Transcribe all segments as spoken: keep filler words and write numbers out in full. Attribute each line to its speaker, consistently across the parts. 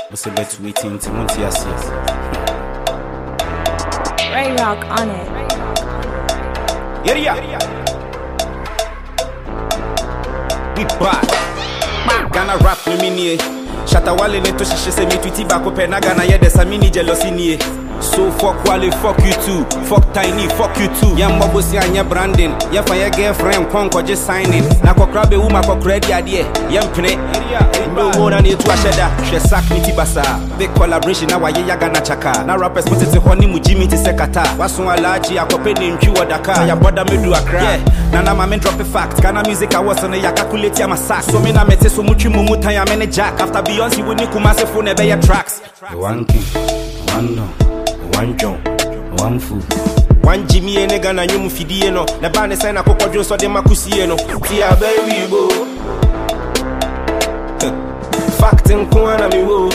Speaker 1: What's the best waiting to Montias?
Speaker 2: Ray Rock on it.
Speaker 1: Yeah, yeah. We back. Ghana rap no mini. Shatawale neto shishe se mi tweety back up na Ghana ye desa mini jealousy ni. So fuck Wale, fuck you too. Fuck Tiny, fuck you too. Yam mobosi anya branding. Ya fa your girlfriend konko just signing. Na kokra be wuma kokra di ade. Yam pene. No more than to asheda. She sack miti basa. Big collaboration na wa ye ya Ghana chaka. Na rappers put it honey mu Jimmy ti sekata. Waso alaji akope ni ntwi wadaka. Ya boda me do akra. Yeah. Na na ma me drop a fact. Ghana music I was on ya calculate ya masak. So me na mete so muchi mu mutan ya mene jack. After Beyonce we ni kumase phone e be ya tracks. One king, one no. One John, one food. One Jimmy and a gun and you Fidiano. The band is sign a cocojo so de Macusiano. Tia baby bo. Fact and corner me wo.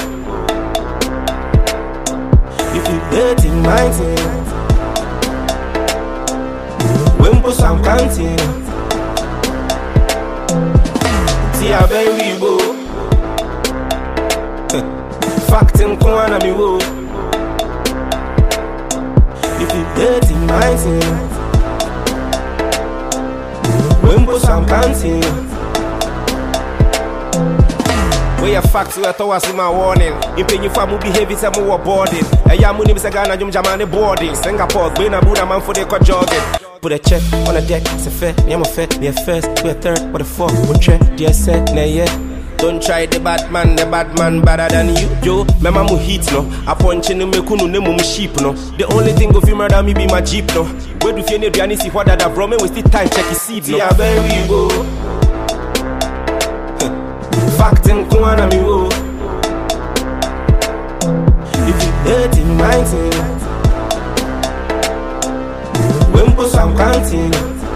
Speaker 1: If you dating my team, when post I'm counting. Tia baby bo. Fact and corner me wo. If you dirty my team, when post I'm counting. Where your facts you thought was in my warning. If you family behavior some more boarding. A young money is a Ghana jum jamani boarding. Singapore, Bena Buddha man for the cut jogging. Put a check on the deck, it's a fair, name a fair, be a first, be a third, what the fuck, what check, dear said, nay yeah. Don't try the bad man, the bad man better than you. Yo, my mama heat no. I punch in the mekunu ne mum sheep no. The only thing of you murder me be my jeep no. Where do you need to see what that bro me with the time check his seed no. Yeah, baby go. Fact and corner me wo. If you dirty my team, when post I'm counting.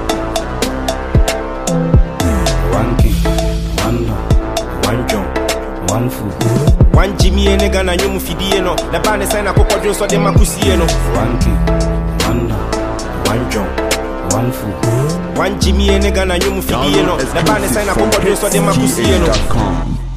Speaker 1: One king, one no. One John, one food. One Jimmy and a gun and you Fidiano. The band is sign a cocojo so de Macusiano. One king, one no. One John, one food. One Jimmy and a gun and you Fidiano. The band is sign a cocojo so de Macusiano.